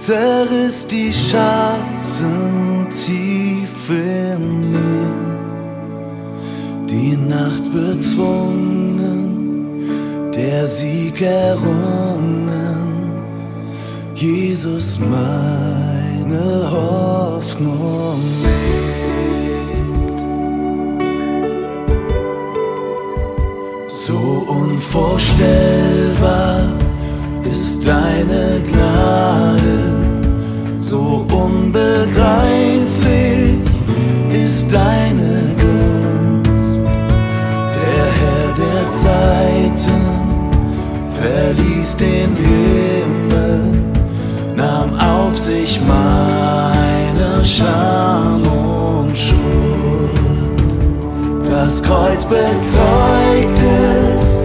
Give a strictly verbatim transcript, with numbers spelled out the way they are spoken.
zerriss die Schatten tief in mir, die Nacht bezwungen, der Sieg errungen, Jesus meine Hoffnung lebt. So unvorstellbar ist deine Gnade, so unbegreiflich ist deine Gunst. Der Herr der Zeiten verließ den Himmel, nahm auf sich meine Scham und Schuld. Das Kreuz bezeugte